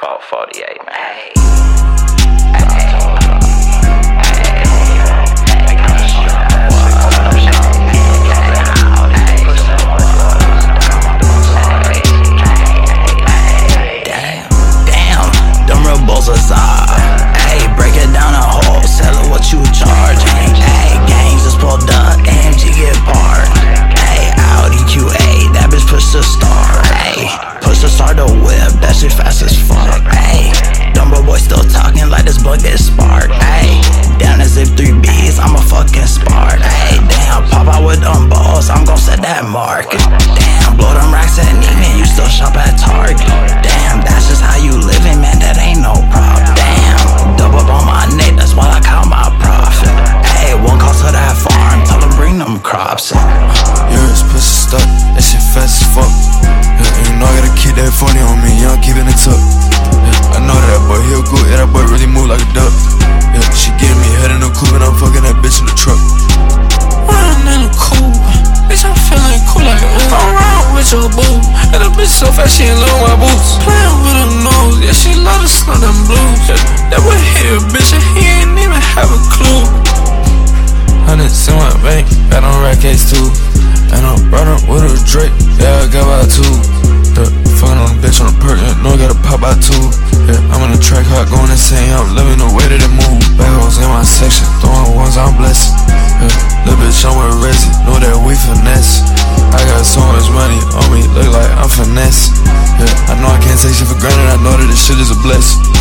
448, man. Hey. Break it down a hole, sell it what you charge. Ayy, gangs just pulled up, AMG get parked. Ayy, Audi Q8, that bitch push the start. Ayy, push the start to whip, that shit fast as fuck. Ayy, Dumbo boy still talking like this bug get sparked. Ayy, down as if 3 B's, I'm a fucking spark. Ayy, damn, pop out with them balls, I'm gon' set that mark. Damn, blow them racks at Neiman, you still shop at Target. Damn, that's just how you living, man, that ain't no problem. Damn, double up on my neck, that's why I count my profit. Ayy, one call to that farm, tell them bring them crops in. Yours pussy stuck, that shit fast as fuck. Yeah, and you know I gotta keep that 40 on me, young keeping it tucked. Yeah, I know that boy, he'll go, yeah, that boy really move like a duck. Yeah, she getting me head in the coupe and I'm fucking that bitch in the truck. Riding in the coupe, bitch, I'm feeling cool like I'm riding with your boo. And the bitch so fast she in love with my boots. Playing with her nose, yeah, she love to snuff them blues. Yeah, that boy here, bitch, and he ain't even have a clue. 100 in my bank, got on rack case too. And I'm riding with a Drake, yeah, I got by 2. Yeah, fucking on a bitch on a perk, yeah, know I gotta pop by 2. Yeah, I'm in the track hot, going insane, I'm living the way that it move. Back hoes in my section, throwing ones I'm blessed. Yeah, little bitch, I'm with Rezzy, know that we finesse. I got so much money on me, look like I'm finesse. Yeah, I know I can't take shit for granted, I know that this shit is a blessing.